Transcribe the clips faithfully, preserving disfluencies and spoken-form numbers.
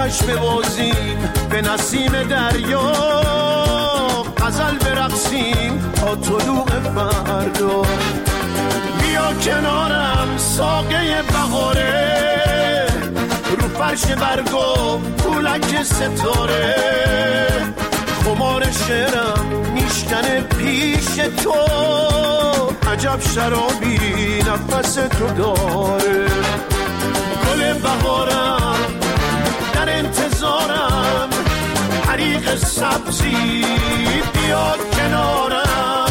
آتش ببازیم به نسیم دریا، غزل برقصیم تا طلوع فردا. بیا کنارم ساقه بهاره، رو فرش برگو پولک ستاره، خمار شعرم میشکنه پیش تو، عجب شرابی نفس تو داره. گل بهارم در انتظارم، حریق سبزی بیاد کنارم.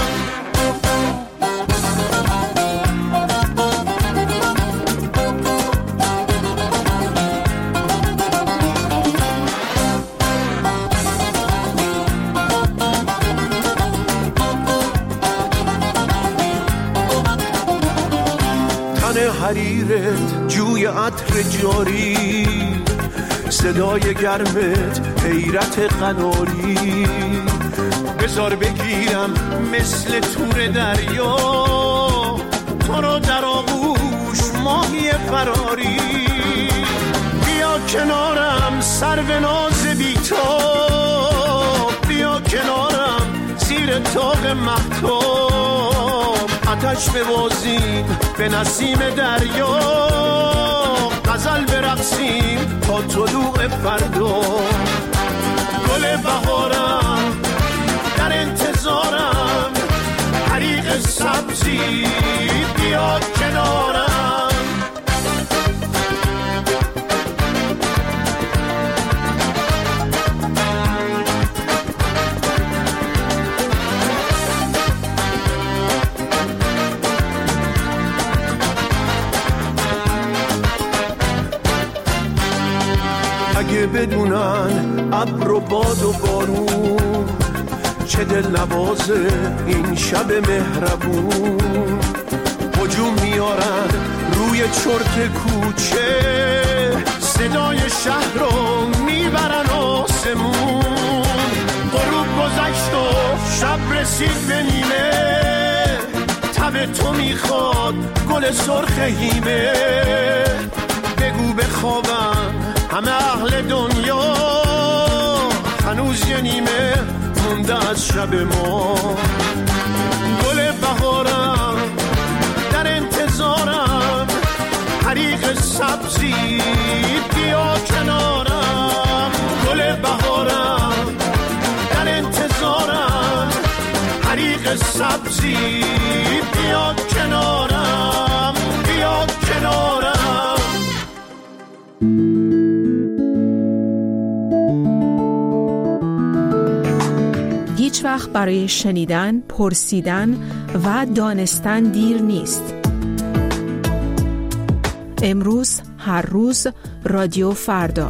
حریرت جوی عطر جاری، صدای گرمت حیرت قناری، بذار بگیرم مثل تور دریا، تو رو در آغوش ماهی فراری. بیا کنارم سرو ناز بی‌تاب، بیا کنارم زیر طاق مهتاب، آتش ببازیم به نسیم دریا، غزل برقصیم تا طلوع فردا. گل بهارم در انتظارم، حریق سبزی بیاد کنارم. اگه بدونن ابر و باد و بارون، چه دل نوازه این شب مهربون. هجوم میارن روی چرت کوچه، صدای شهر رو میبرن آسمون. غروب گذشت و شب رسید به نیمه، تب تو میخواد گل سرخ هیمه. بگو بخوابن همه اهل دنیا، هنوز یه نیمه مونده از شب ما. گل بهارم در انتظارم، حریق سبزی بیا کنارم. گل بهارم در انتظارم، حریق سبزی بیا کنارم، بیا کنارم. هیچ وقت برای شنیدن، پرسیدن و دانستن دیر نیست. امروز، هر روز، رادیو فردا.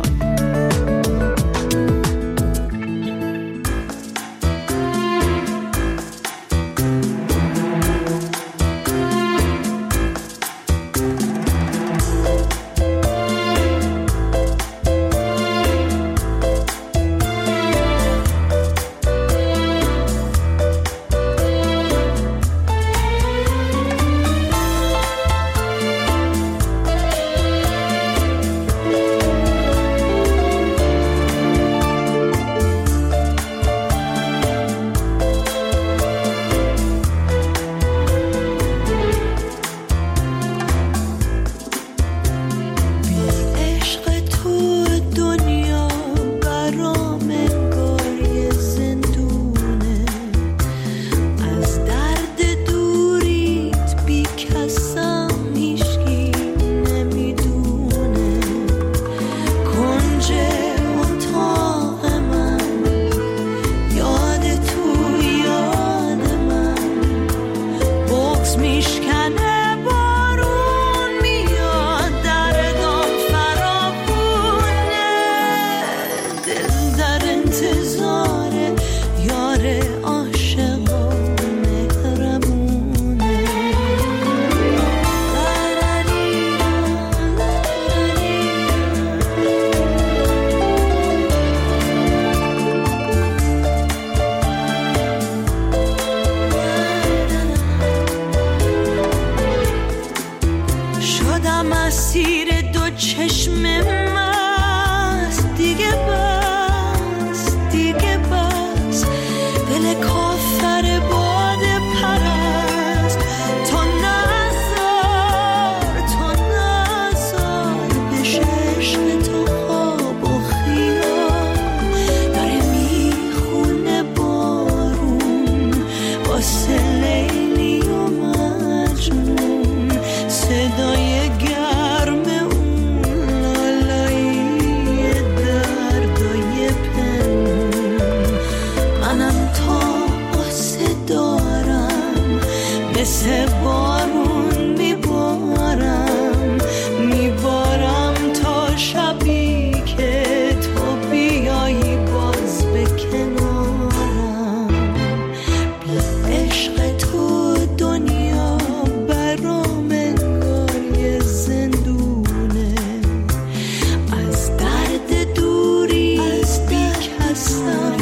مثل بارون میبارم میبارم تا شبی که تو بیایی باز به کنارم. بی عشق تو دنیا برام انگار یه زندونه، از درد دوری بی کسم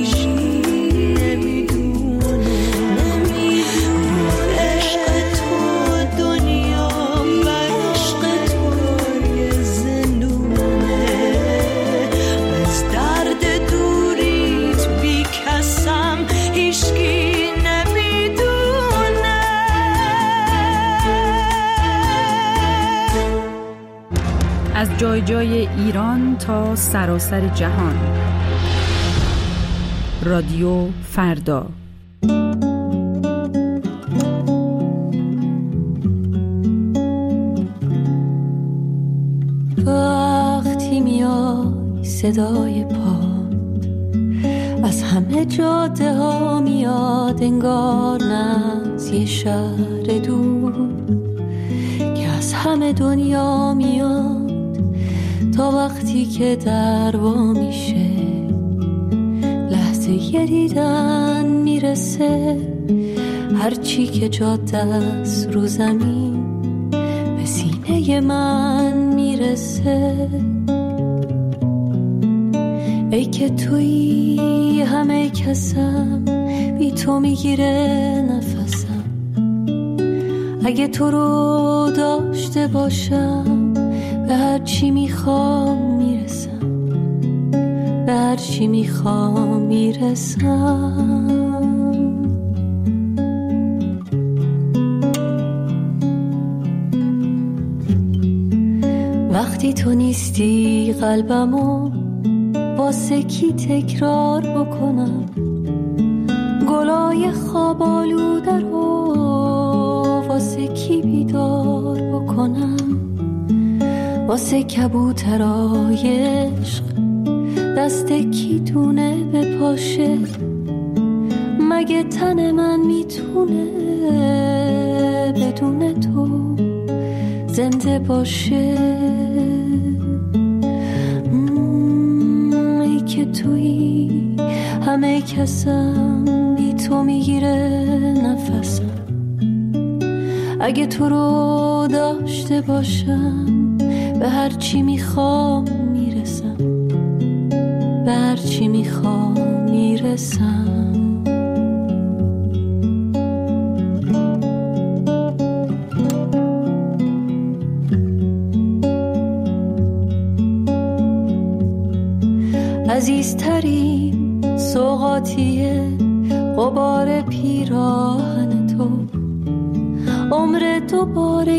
از جای جای ایران تا سراسر جهان. رادیو فردا. وقتی میای صدای پاد از همه جاده ها میاد، انگار نه از یه شهر دور که از همه دنیا میاد. تا وقتی که در وا میشه لحظه یه دیدن میرسه، هرچی که جاده است رو زمین به سینه من میرسه. ای که تویی همه کسم، بی تو میگیره نفسم. اگه تو رو داشته باشم به هر چی میخوام میرسم، به هر چی میخوام میرسم. وقتی تو نیستی قلبمو واسه کی تکرار بکنم، گلای خواب آلوده رو واسه کی بیدار بکنم، واسه کبوترای عشق دست کی تونه بپاشه، مگه تن من میتونه بدون تو زنده باشه. ای که تویی همه کسم، بی تو میگیره نفسم. اگه تو رو داشته باشم به هر چی میخوام میرسم، به هر چی میخوام میرسم. عزیزترین سوغاتیه غبار پیراهن تو، عمر دوباره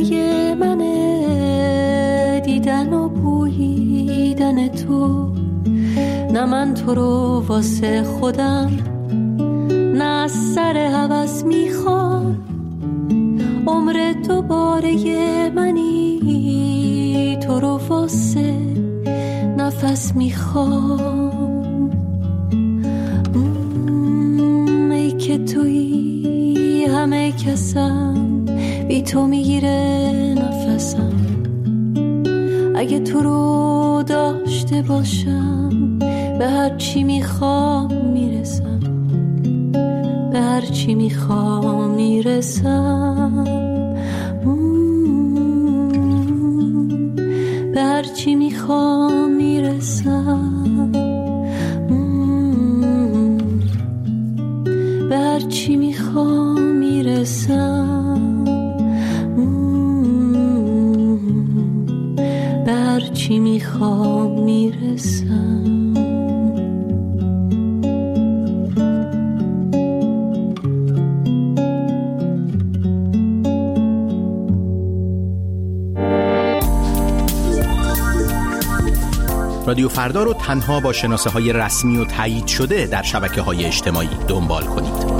منه دیدن و بوییدن تو. نه من تو رو واسه خودم، نه از سر هوس میخوام، عمر دوباره منی تو رو واسه نفس میخوام. ای که تویی همه کسم، بی تو میگیره نفسم. اگه تو رو داشته باشم به هر چی میخوام میرسم، به هر چی میخوام میرسم، به هر چی میخوام میرسم، به هر چی میخوام میرسم، به هر چی میخوام میرسم. رادیو فردا رو تنها با شناسه های رسمی و تایید شده در شبکه های اجتماعی دنبال کنید.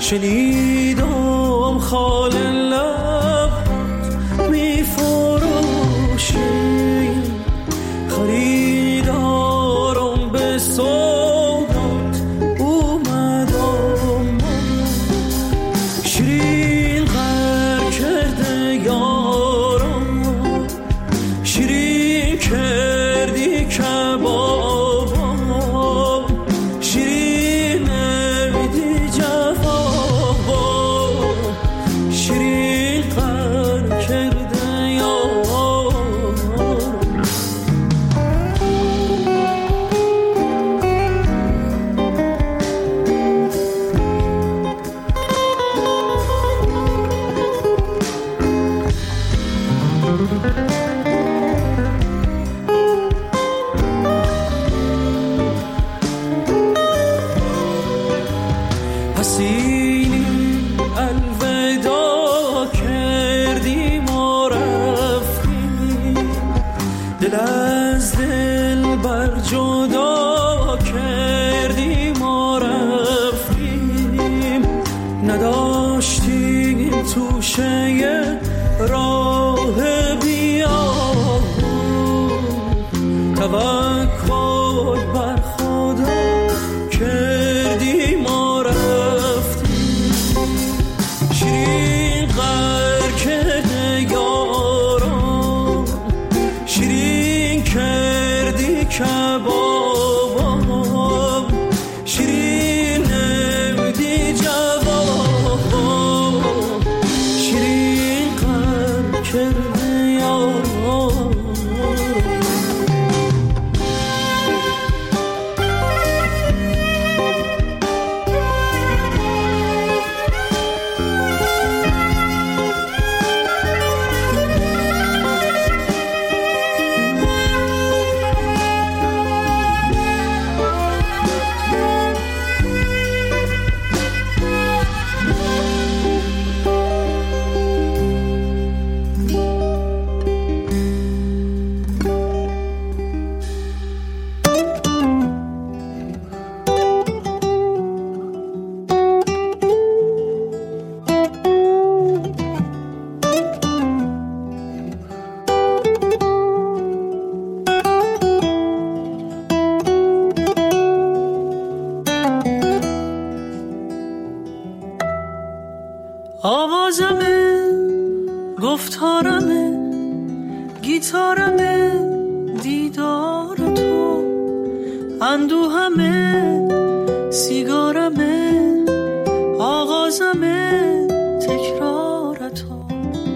شنیدم خال لب می فروشی، خریدارم به سوگات اومدم، شیرین غر کرده یارم، شیرین کردی کبابم، شیرین نمیدی جوابم، شیرین غر کرده یارم. حسینی الوداع کردی ما رفتیم، دل از دل بر جدا کردی ما رفتیم، نداشتیم توشه راه بیابون، توکل بر خدا کردی ما رفتیم، شیرین غر کرده یارم، شیرین کردی کبابم، شیرین نمیدی جوابم، شیرین غر کرده یارم. آوازمه، گفتارمه، گیتارمه، دیدار تو، اندوهمه، سیگارمه، آغازمه، تکرار تو،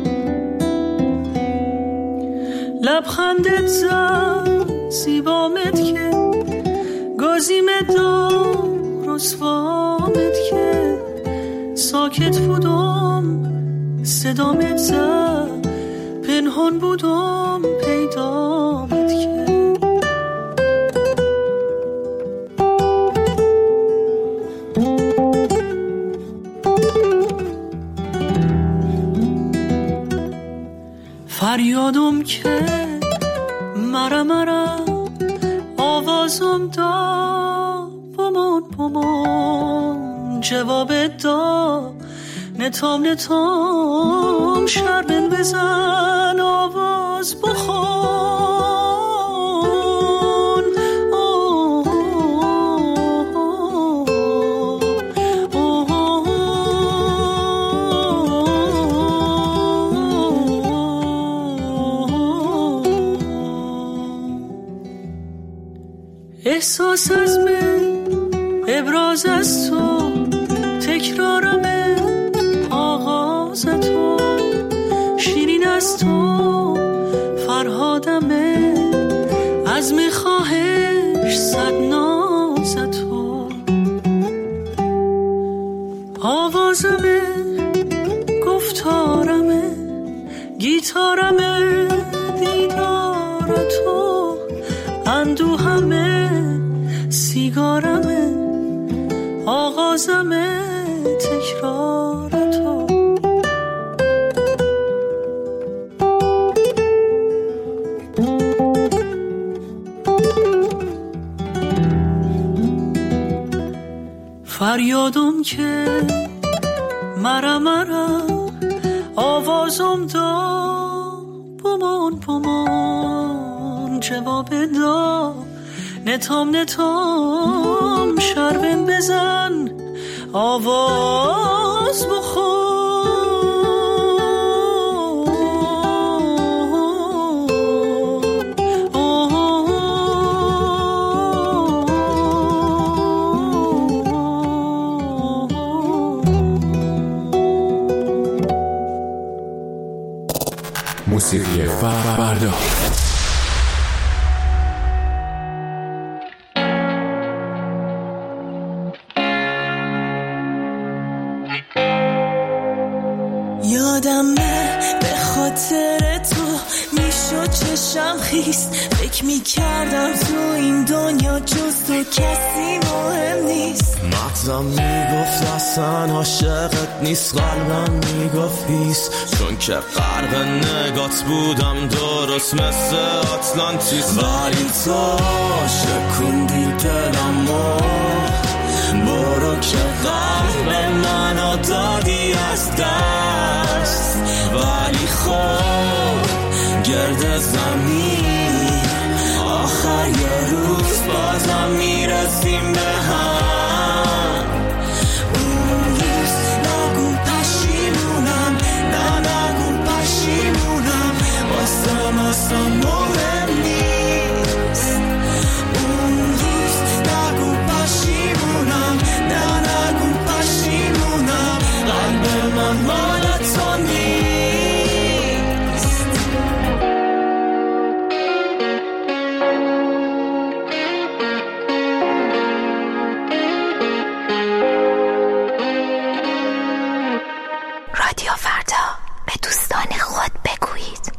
لبخندت زد زیبامت که گازیمت دار رسوامت که ساکت بودم صدامت زد، پنهان بودم پیدامت که فریادم که مرا مرا آوازم دا بمان بمان، جوابت دا نتام نتام، شربن بزن آواز بخون. اوه اوه اوه احساس از من، ابراز از تو، تکرارمه، آغاز تو، شیرین از تو، فرهادمه، از میخواهش صد ناز تو، آوازمه، گفتارمه، گیتارمه، دیدار تو، اندوهمه، سیگارمه، آغازمه، تکرار تو. فریادم که مرا مرا آوازم دا بمان بمان جواب دا نتام نتام شربن بزن آواز بخور موسیقی فردا. یادمه به خاطر تو میشد چشم خیست فکر میکردم تو این دنیا جز تو کسی مهم نیست مغزم میگفت اصلا عاشقت نیست قلبم میگفت هیس چون که غرق نگات بودم درست مثل آتلانتیس ولی تو شکوندی دلمو برو که قلب منو دادی از دست ولی خب گرد زمین آخر یه روز بازم میرسیم به هم اون روز نگو پشیمونم نه نگو پشیمونم واسم اصلا مهم نیست اون روز نگو پشیمونم نه نگو پشیمونم قلب من مال تو نیست رادیو فردا به دوستان خود بگویید.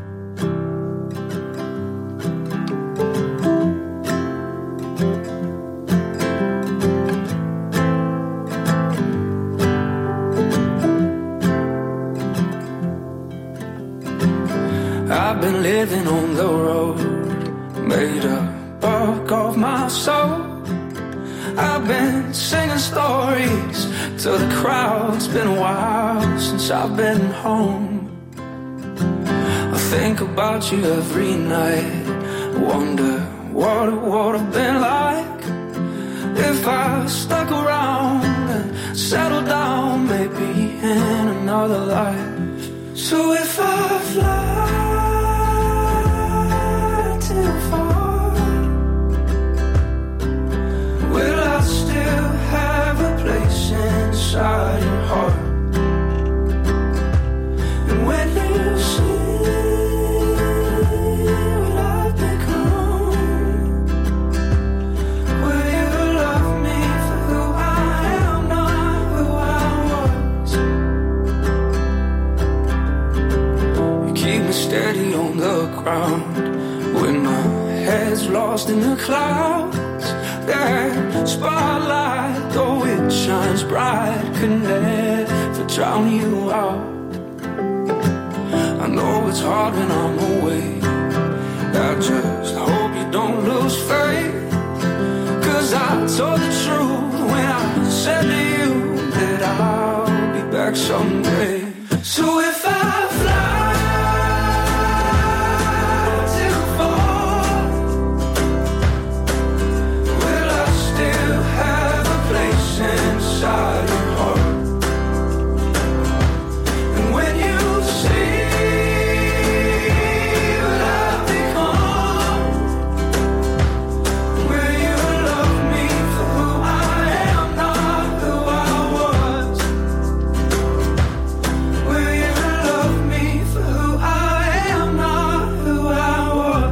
I've been living on the road, made a bulk of my soul. I've been singing stories to the crowd. It's been a while since I've been home. I think about you every night. Wonder what it would have been like if I stuck around and settled down, maybe in another life. So if I fly too far, will I still have a place inside your heart? And when you see what I've become, will you love me for who I am, not who I was? You keep me steady on the ground when my head's lost in the clouds. That spotlight, though it shines bright, could never drown you out. I know it's hard when I'm away. I just hope you don't lose faith. Cause I told the truth when I said to you that I'll be back someday. So if I fly inside your heart, and when you see what I've become, will you love me for who I am, not who I was? Will you love me for who I am, not who I was?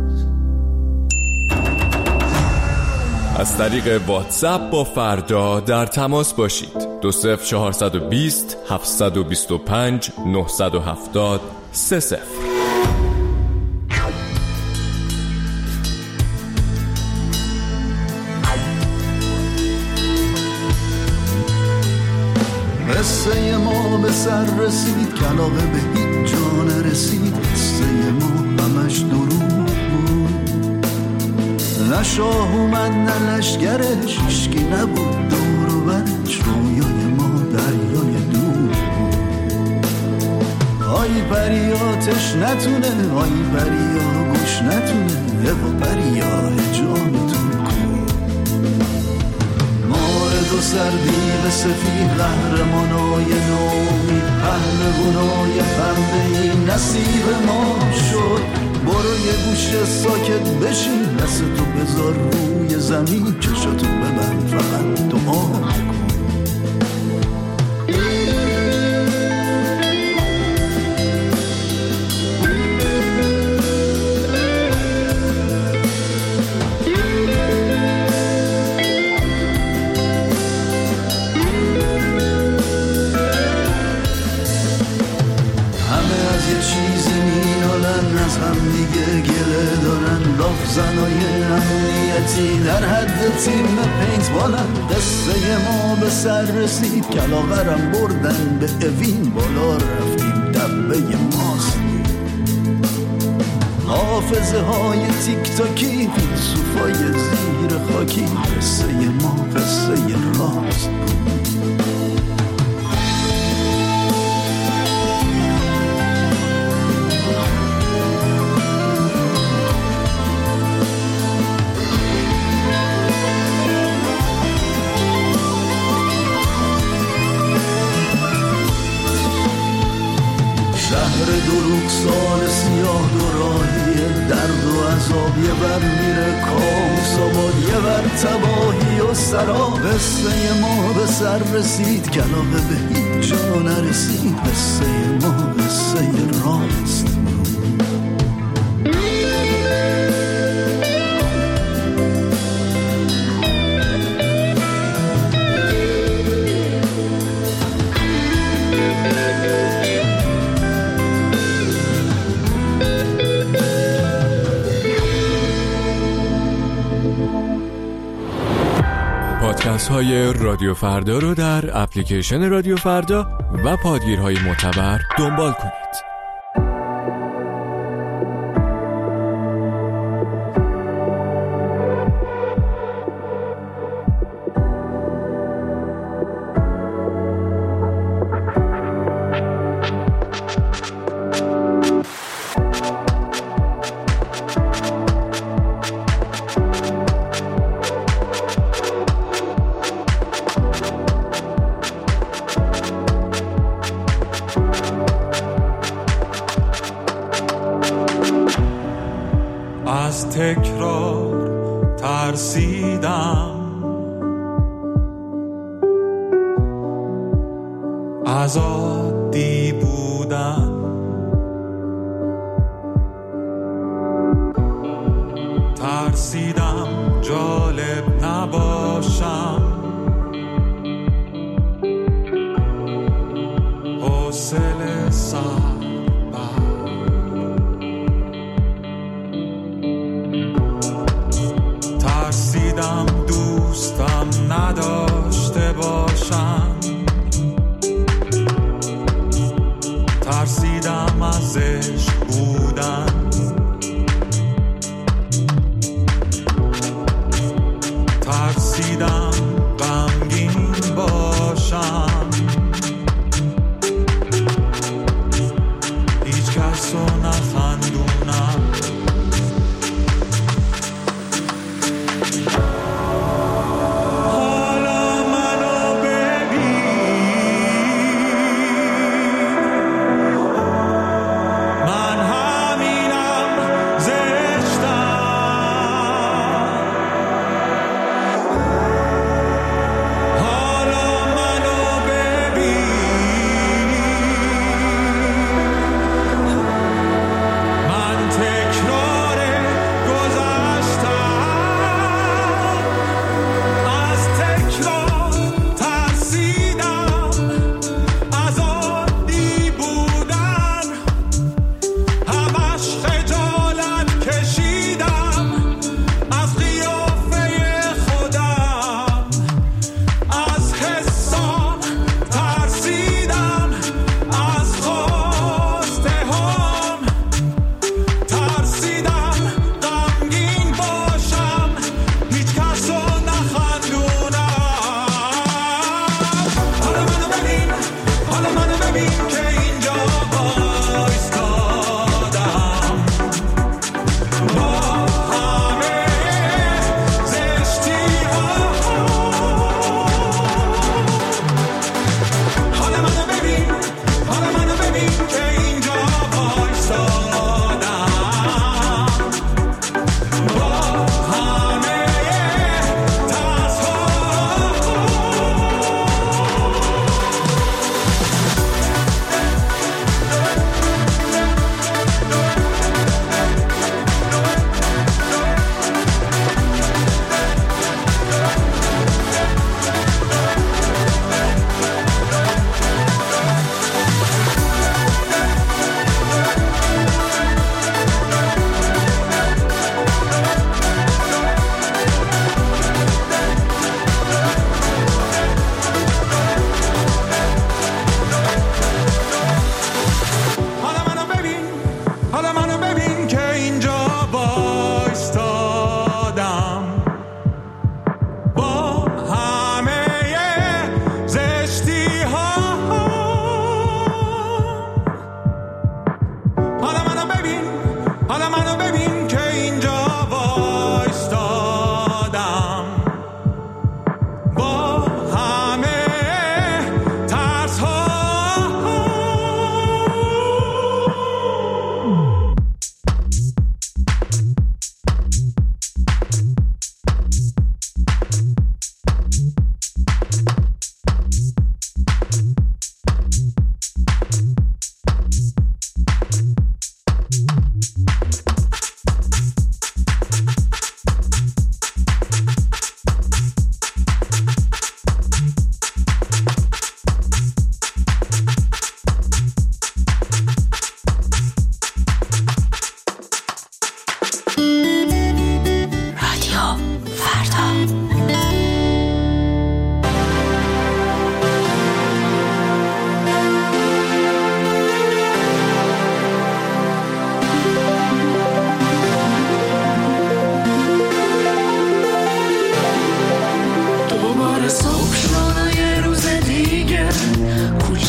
از طریق واتساپ با فردا در تماس باشید. دو صفر چهارصد و بیست هفتصد و بیست و پنج نهصد و هفتاد سه صفر. قصه ما به سر رسید کلاغه به هیچ جا نرسید قصه ما همش دروغ بود نه شاه اومد نه لشگرش هیچکی نبود دور و برش رویای ما دریای دور آی پریاتش نتونه، آی پریا گوش نتونه، و پریا جانتون کن. مارد و سردی به سفید قهرمانای نومید، پهلوانای پنبه‌ای نصیب ما شد. برو یه گوشه ساکت بشین، دستتو بذار روی زمین، چشاتو ببند فقط دعا کن. از هم دیگه گله دارن، لافزنای امنیتی در حد تیم پینت بالن. قصه ما به سر رسید، کلاغرم بردن به اوین، بالا رفتیم دبه ماست. حافظه های تیک تاکی، فیلسوفای زیر خاکی، قصه ما قصه راست بود. دروغ سال سیاه دوراهی، درد و عذاب یه بر میره کاموس آباد، یه بر تباهی و سراب. قصه ما به سر رسید، کلاغه به هیچ جا نرسید، قصه ما قصه راست. پادکست های رادیو فردا رو در اپلیکیشن رادیو فردا و پادگیرهای معتبر دنبال کنید. از تکرار ترسیدم، از عادی بودن ترسیدم، جالب نباشم، حوصله سر ترسیدم، دوستم نداشته باشم، ترسیدم از عشق بودن، ترسیدم غمگین باشم، هیچ کس رو نخندونم. من همین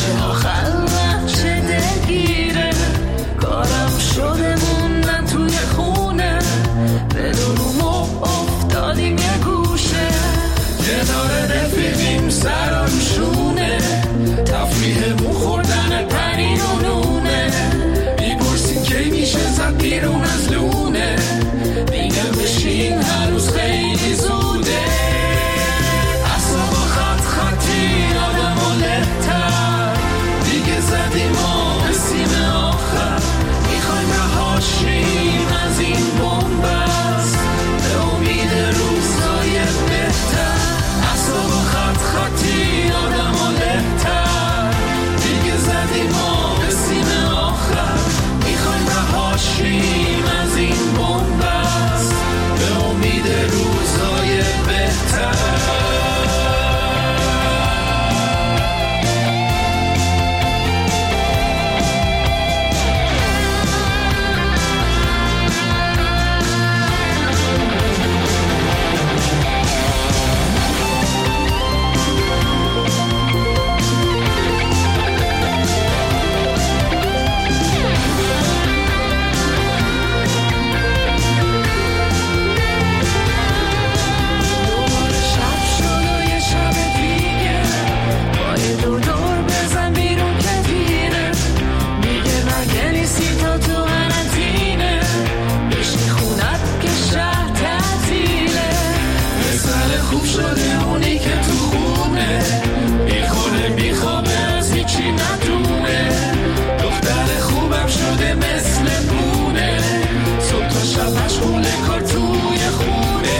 میشه آخر چه دلگیره کارم شده موندن توی خونه بدونم افتادیم یه گوشه کنار رفیقیم سرم شونه تفریحمون خوردن پنیر و نونه میپرسین کی میشه زد بیرون از لونه دیگه بشین هنوز خیلی زوده اصلا خط خطی آدم و لهتر دیگه زدیم و رسیم آخر میخوایم رهاشیم از این بومبست به امید روزهای بهتر اصلا خط خطی آدم و لهتر دیگه زدیم و رسیم آخر میخوایم رهاشیم از این بومبست به امید روزهای بهتر خوب شده اونی که تو خونه میخوره میخوابه از هیچی ندونه دختر خوبم شده مثل بونه صبح تا شب مشغول کار توی خونه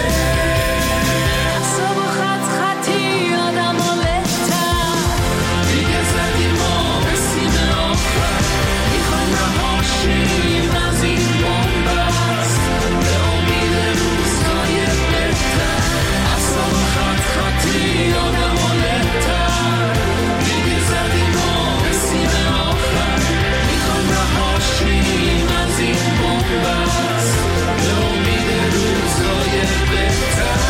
صبح خط خطی آدم و لهتر دیگه زدیم و رسیم آخر میخوایم رهاشیم از این بومبست به امید روزهای بهتر خط خطی آدم و لهتر دیگه زدیم و رسیم آخر میخوام رهاشیم از این بومبست به امید روزهای بهتر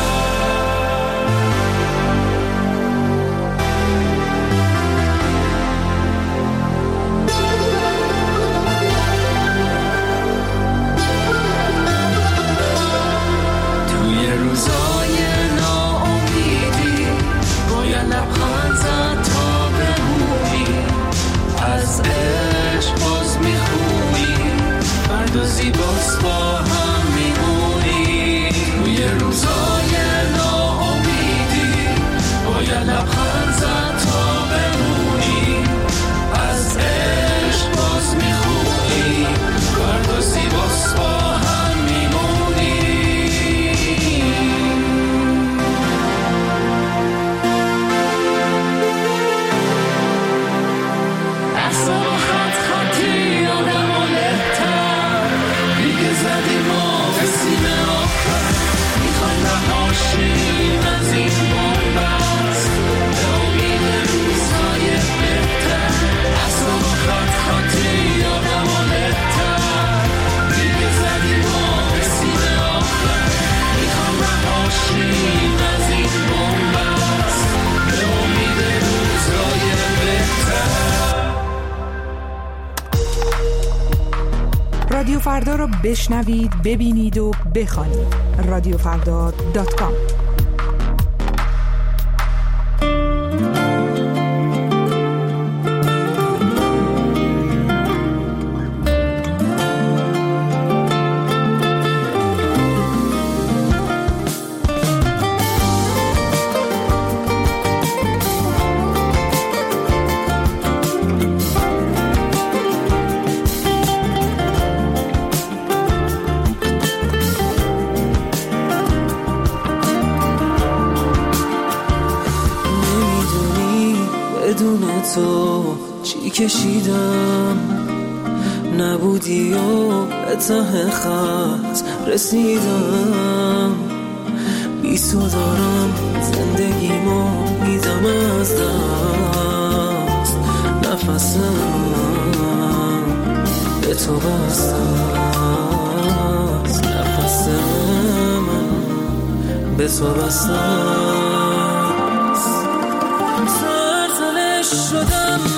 توی روزهای لبخند زد تا بمونی از عشق باز میخونی فردا زیباست با هم میمونی توی روزای ناامیدی باید لبخند زد تا بمونی از عشق باز میخونی فردا زیباست با هم میمونی زدیم و رسیم آخر میخوایم رهاشیم از این بومبست به امید روزهای بهتر اصلا خط خطی آدم و لهتر دیگه زدیم و رسیم آخر میخوایم رهاشیم از این بومبست به امید روزهای بهتر. رادیو فردا را بشنوید، ببینید و بخوانید. رادیو فردا دات کام. بدون تو چی کشیدم نبودی و به ته خط رسیدم بی تو دارم زندگیمو میدم از دست نفسم به تو بستم نفسم به تو بستم شدم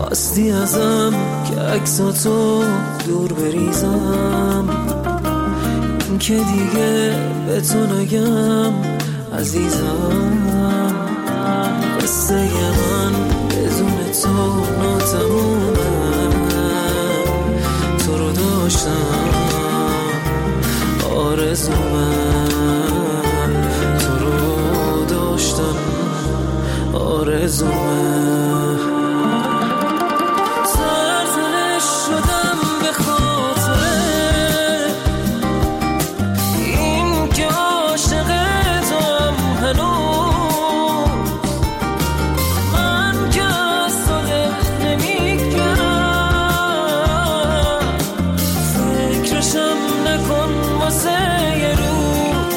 خواستی ازم که عکساتو دور بریزم، این که دیگه به تو نگم عزیزم، قصه من بدون تو ناتمومه، تو رو داشتم آرزومه، تو رو داشتم آرزومه. سرزنش شدم به خاطره این که عاشق توام هنوز، من که از تو دل نمیگم، فکرشم نکن واسه یه روز،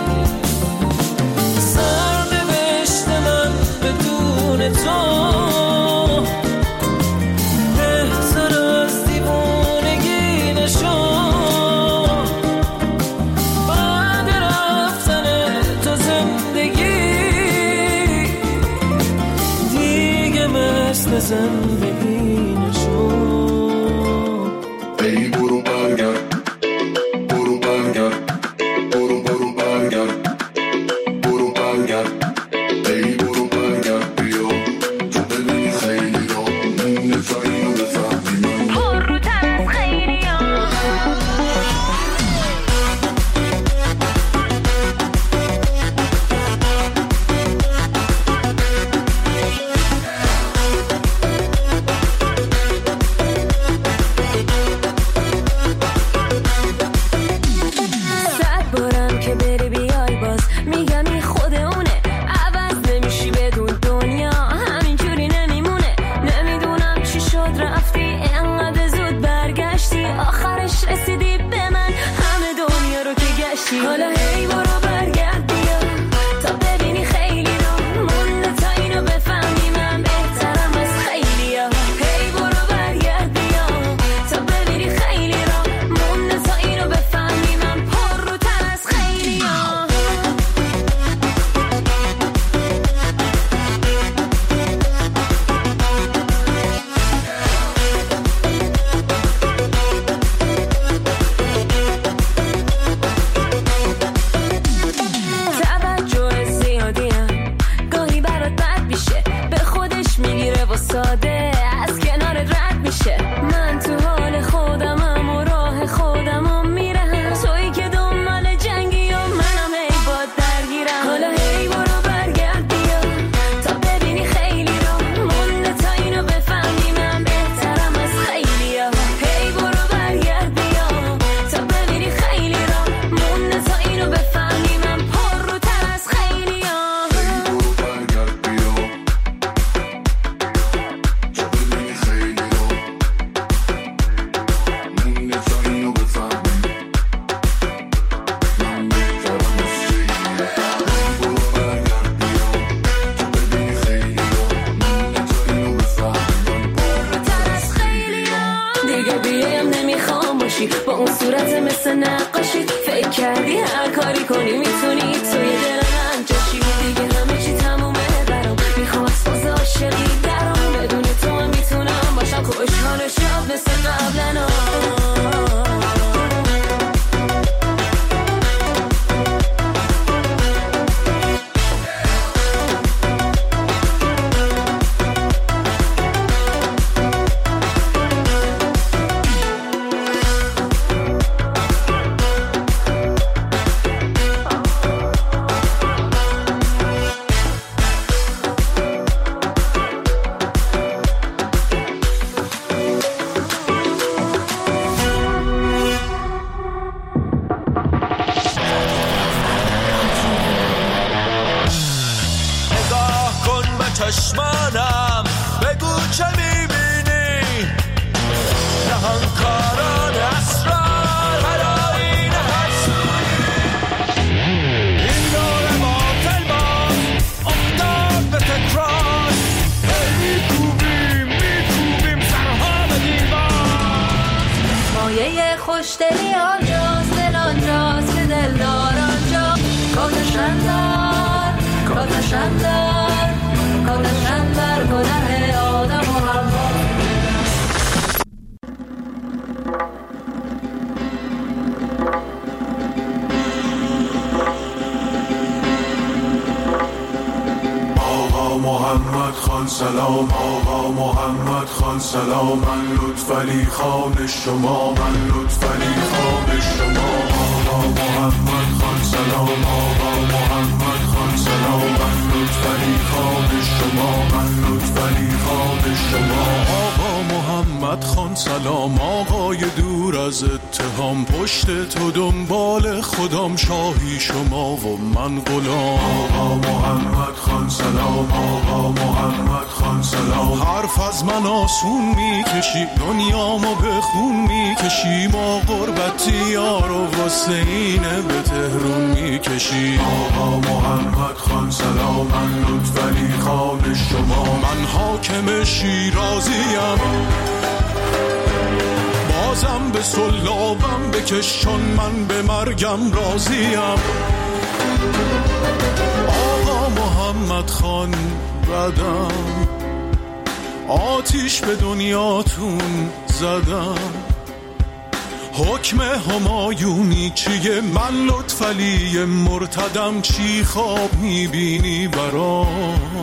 سرنوشت من بدون تو زندگی نشون. ای برو برگرد، برو برگرد، برو برو برگرد، برو برگرد، ای برو برگرد بیا، تو ببینی خیلی را نفهمی و بفهمی من پر رو تن خیلی ها. حالا هی برو برگرد بیا تا ببینی خیلی رو مونده تا اینو بفهمی من بهترم از خیلی ها. هی برو برگرد بیا تا ببینی خیلی رو مونده تا اینو بفهمی من پر رو تر از خیلی ها. ساده از کنارت رد میشه، من تو حال خودمم و راه خودمم میرم، تویی که دنبال جنگی و منم هی باد درگیرم. حالا هی برو برگرد بیا تا ببینی خیلی رو مونده تا اینو بفهمی من بهترم از خیلی ها. هی برو برگرد بیا تا ببینی خیلی رو مونده تا اینو بفهمی من پر رو تر از خیلی ها. با اون صورت مثل نقاشی فکر کردی هر کاری کنی میتونی توی دل من جاشی، دیگه همه چی تمومه برام، میخوام از فاز عاشقی درام، بدون تو هم میتونم باشم خوشحال و شاد مثل قبلنا. چشمانم بگو چه میبینی، نهانکاران اسرار هرایی نهرسونی، این دور باطل باز افتاد به تکرار، میکوبیم میکوبیم سرها به دیوار. مایه خوشدلی آنجاست، دل آنجاست که دلدار آنجا، کاتشن دار کاتشن دار کاتشن در گناه آدم و حوا. محمد خان سلام، من لطفعلی خان شما، من لطفعلی خان شما. آقا محمد خان سلام، آقا محمد خان سلام، من لطفعلی خان شما، من لطفعلی خان شما. آقا محمد خان سلام، آقای دور از اتهام، پشت تو دنبال خودم، شاهی شما و من غلام. آقا محمد خان سلام، آقا محمد خان سلام. حرف از من آسون میکشی، دنیامو به خون میکشی، ما غربتی یارو واسه اینه به تهرون میکشی. آقا محمد خان سلام، من لطفعلی خان شما، من حاکم شیرازیم، بازم به سلابم بکش چون من به مرگم راضیم. آقا محمد خان بدم، آتیش به دنیاتون زدم، حکم همایونی چیه؟ من لطفعلی مرتدم، چی خواب میبینی برام؟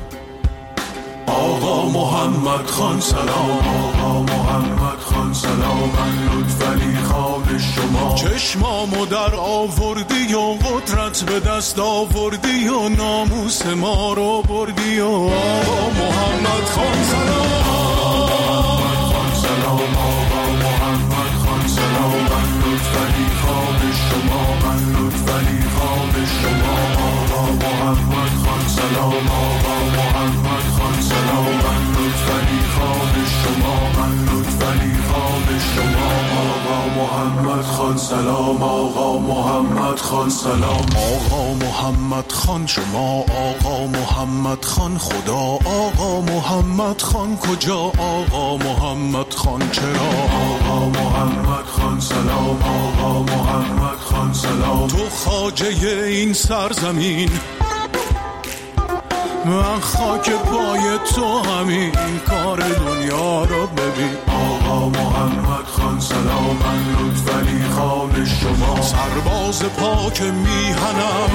آقا محمد خان سلام، آقا محمد خان سلام، من لطفعلی خان شما. چشمامو در آوردی و قدرت به دست آوردی و ناموس ما رو بردی و آقا محمد خان سلام، آقا محمد خان سلام، آقا محمد خان سلام، من لطفعلی خان شما، من لطفعلی خان شما. آقا محمد خان سلام، آقا محمد خان سلام، من لطفعلی خان شما، من لطفعلی خان شما. آقا محمد خان سلام، آقا محمد خان سلام. آقا محمد خان شما، آقا محمد خان خدا، آقا محمد خان کجا، آقا محمد خان چرا؟ آقا محمد خان سلام، آقا محمد خان سلام. تو خواجه این سرزمین، من خاک پای تو، همین کار دنیا رو ببین. آقا محمد خان سلام، من لطفعلی خان شما، سرباز پاک میهنم،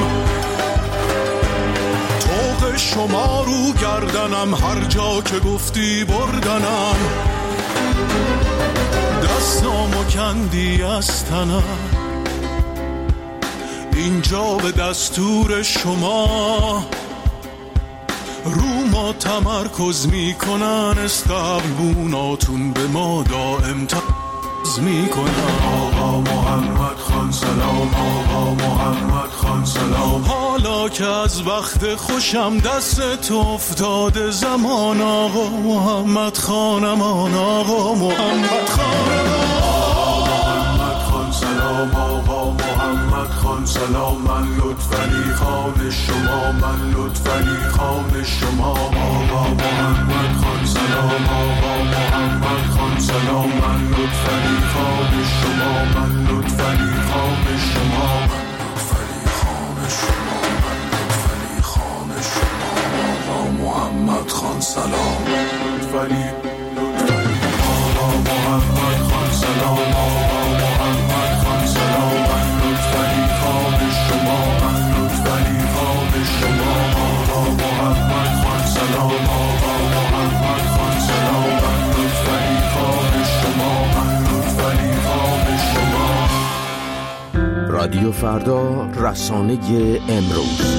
طوق شما رو گردنم، هر جا که گفتی بردنم، دستامو کندی از تنم، اینجا به دستور شما رو ما تمرکز میکنن، استقبوناتون به ما دائم تمرکز میکنن. آقا محمد خان سلام، آقا محمد خان سلام. حالا که از وقت خوشم دست تو افتاده زمان، آقا محمد خانمان، آقا محمد خانمان. سلام، آقا محمد خان سلام، من لطفعلی خان شما، من لطفعلی خان شما. آقا محمد خان سلام، آقا محمد خان سلام، من لطفعلی خان شما، من لطفعلی خان شما، لطفعلی خان شما، من لطفعلی خان شما. آقا محمد خان سلام، لطفعلی لطفعلی. آقا محمد خان سلام، آقا محمد خان سلام، من لطفعلی خان شما، من لطفعلی خان شما. آقا محمد خان سلام، آقا محمد خان سلام، من لطفعلی خان شما، من لطفعلی خان شما. رادیو فردا، رسانه امروز.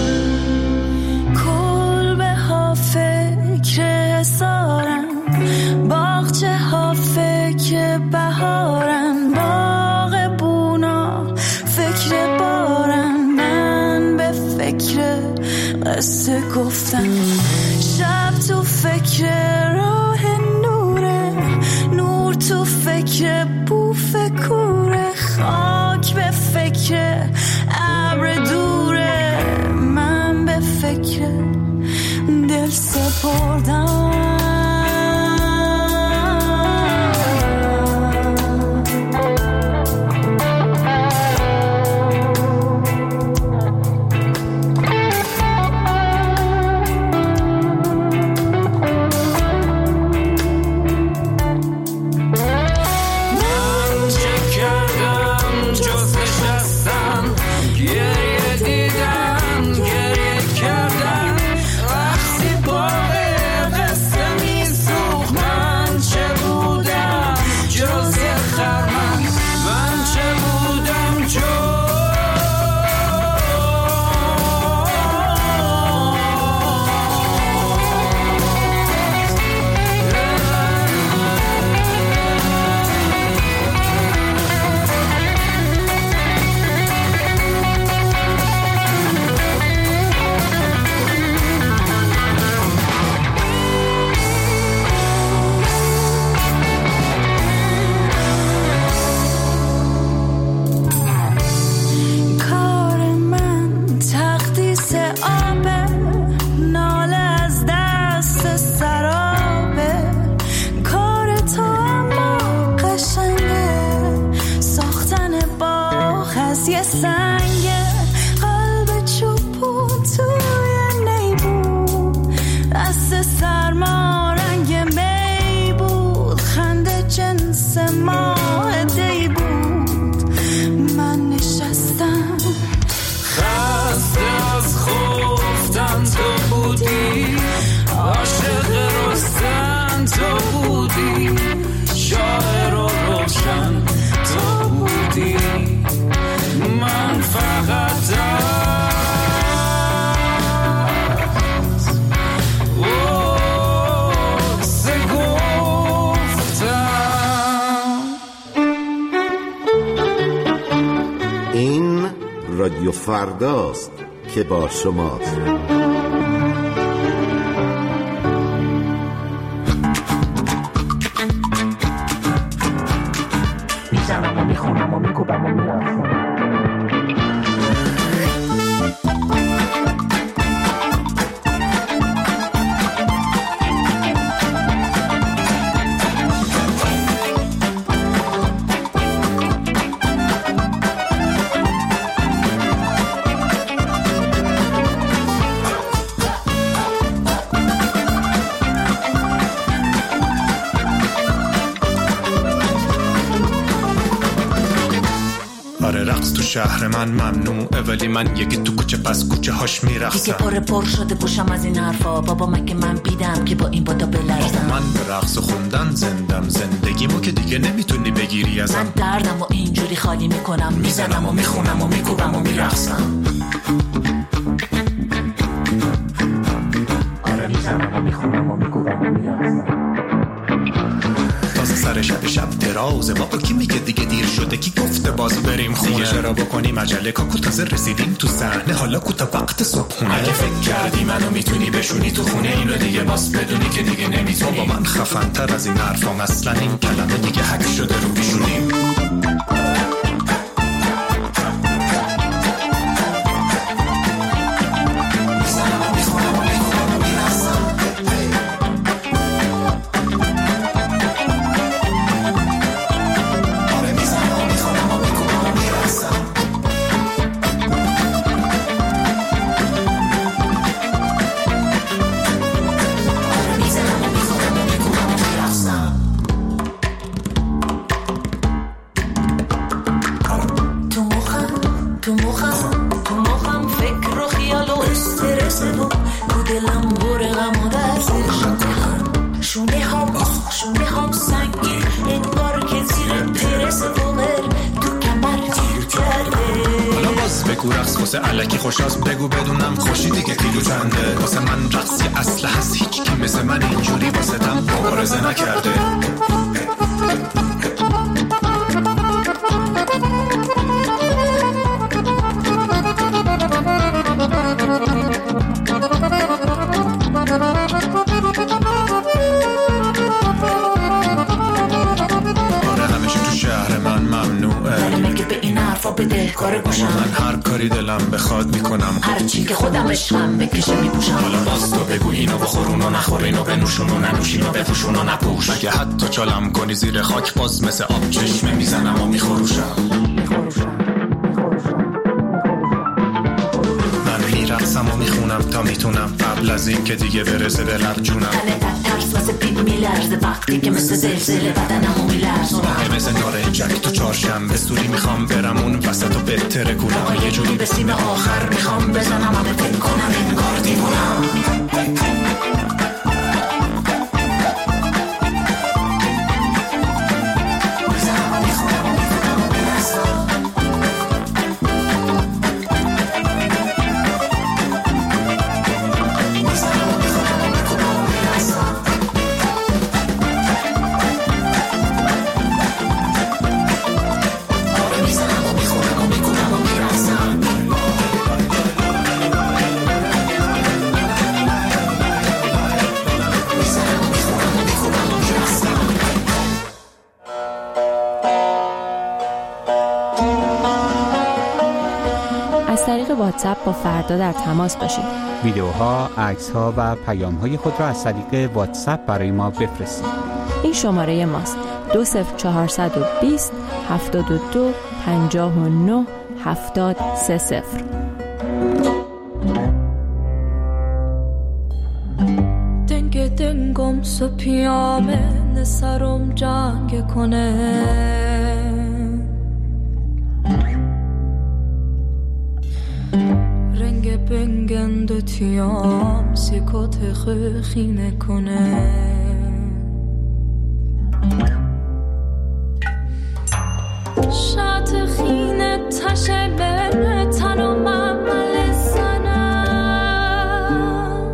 کلبه ها فکر سارن، باغچه ها فکر بهارن، باغ بونا فکر بارن، من به فکر قصه گفتن، شب تو فکر راه نوره، نور تو فکر بوف کوره، خاک به فکر ابر دوره، من به فکر دل سپردم. نیست یه سنگ قلب چوبون توی نیبون دست سرما رنگ می بود خنده جنس ماهده‌ای بود من نشستم خسته از خفتن تو بودی عاشق رستن تو بودی شاعر و روشن تو بودی من فقط از واسه گفتم. این رادیو فرداست که با شماست. میزنم و میخونم و میکوبم و میرفم شهر من ممنوعه ولی من یکی تو کوچه پس کوچه هاش میرقصم دیگه پر پر شده گوشم از این حرفا بابا مگه من بیدم که با این بادا بلرزم من به رقص خوندن زندم زندگیمو که دیگه نمیتونی بگیری ازم من دردم و اینجوری خالی میکنم میزنم و میخونم و میکوبم و میرقصم آره میزنم و میخونم و میکوبم و میرقصم سر شب شب درازه بابا کی میگه دیگه دیر شده کی گفته باز بریم خونه دیگه چرا بکنیم عجله کاکو تازه رسیدیم تو صحنه حالا کوتا وقت صبحونه اگه فکر کردی منو میتونی بشونی تو خونه اینو دیگه باز بدونی که دیگه نمیتونی بابا من خفن تر از این حرفام اصلا این کلمه دیگه حک شده رو پیشونیم الکی خوش از بگو بدونم خوشی دیگه کیلو چنده واسه من رقصی اصل هست هیچ کی مثل من اینجوری واسه تم مبارزه نکرده بده کار گوشم من هر کاری دلم بخواد میکنم هر چی که خودم عشقم بکشه میپوشم حالا باز تو بگو اینو بخورون و نخور اینو بنوشون و ننوشین و بپوشون و نپوش مگه حتی چالم کنی زیر خاک باز مثل آب چشمه میزنم و میخوروشم من میرقصم و میخونم تا میتونم قبل از این که دیگه برسه دلم جونم تنه در ترس واسه پید میلرزه وقتی که مثل زلزله بدنمو میلرزونم مثل نارنجک تو چهارشنبه سوری میخوام برم اون وسط و بهتره کنم یه جوری به سیم آخر میخوام بزنم همه فکر کنم انگار دیوونم واتساپ با فردا در تماس باشید. ویدیوها، عکس‌ها و پیام‌های خود را از طریق واتساپ برای ما بفرستید. این شماره ماست: دو صفر چهارصد و بیست هفتاد و دو پنجاه و نه هفتاد سه صفر. دنگ دنگم سو پیامه نسرم جنگ کنه رنگ بنگند و تیام سیکوت خخینه کنه شات خینه تشه بره تنم عمل زنم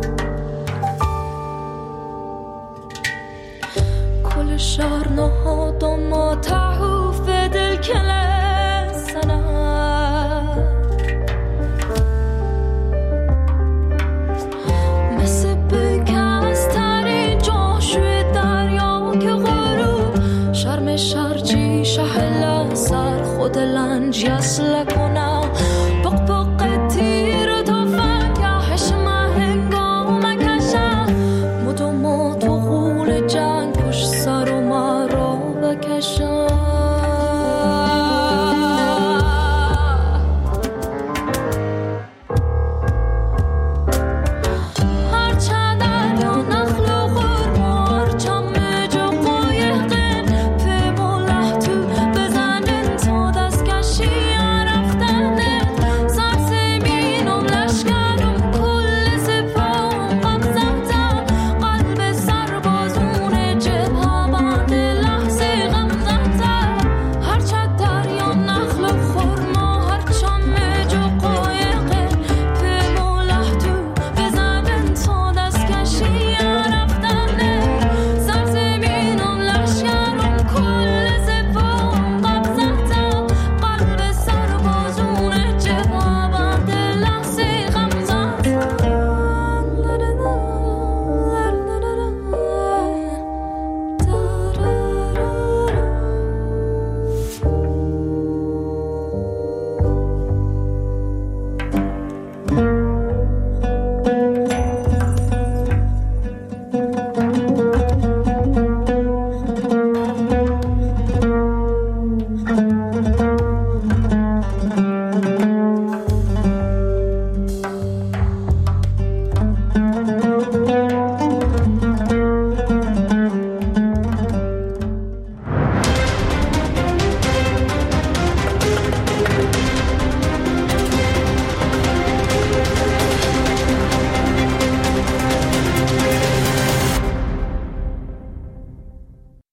کل شهر نهادم و تحوف دل کله زنم مثل بگست تری جاشوی دریا که غروب شرم شرچی شهلا سر خود لنج یسل کنم بق بق تیر تو فنگهش مهنگام کشم مدو ما تو غول جنگ پشت سر و مرا بکشم